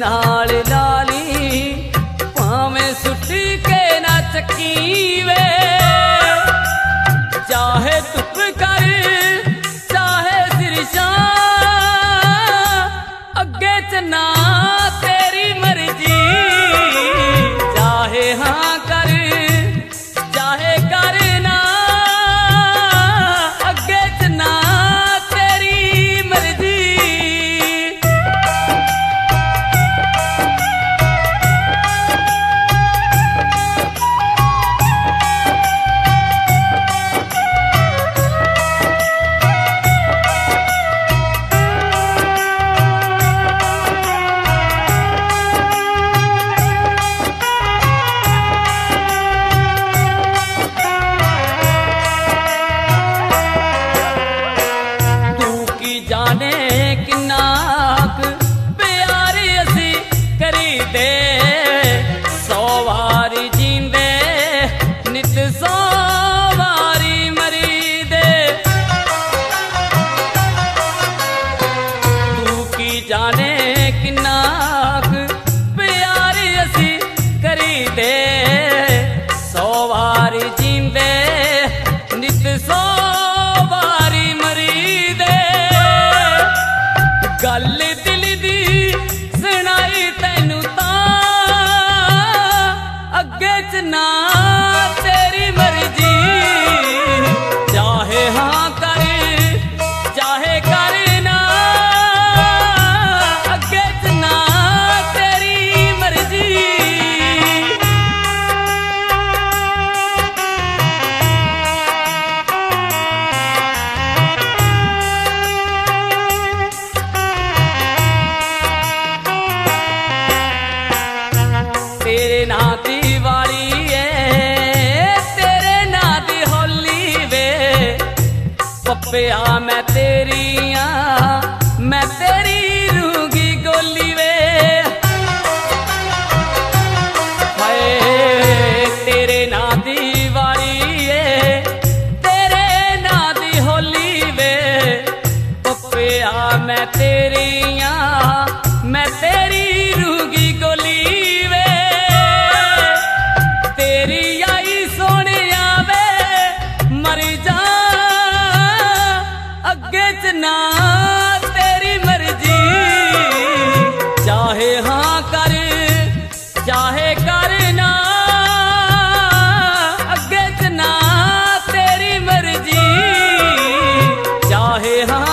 नाल लाली भावें सुटी के ना चकी वे, चाहे धुप कर चाहे सिरशा अगे चना तेरी मर्जी, चाहे हाँ कर चाहे कर ना अगे चना तेरी मर्जी। जाने किन्नाक प्यार असी करी दे, 100 वारी जींदे नित 100 वारी मरी दे। तू की जाने किन्नाक प्यार असी करी दे, 100 वारी जींदे नित 100 वारी मरी दे। गल दिल दी सुनाई तैनू तां अगे चना तेरी मर्जी, चाहे हाँ कर चाहे कर ना अगे चना तेरी मर्जी। तेरे ना दी वाली है तेरे ना दी होली वे, पप्पिया मैं तेरिया मैं तेरी रूगी गोली वे। हाय तेरे ना दी वाली है तेरे ना दी होली वे, पप्पिया मैं तेरिया मैं तेरी रूगी गोली वे। तेरी आई सोने आवे मर जा अगे चना तेरी मर्जी, चाहे हाँ कर चाहे कर ना अगे चना तेरी मर्जी, चाहे हाँ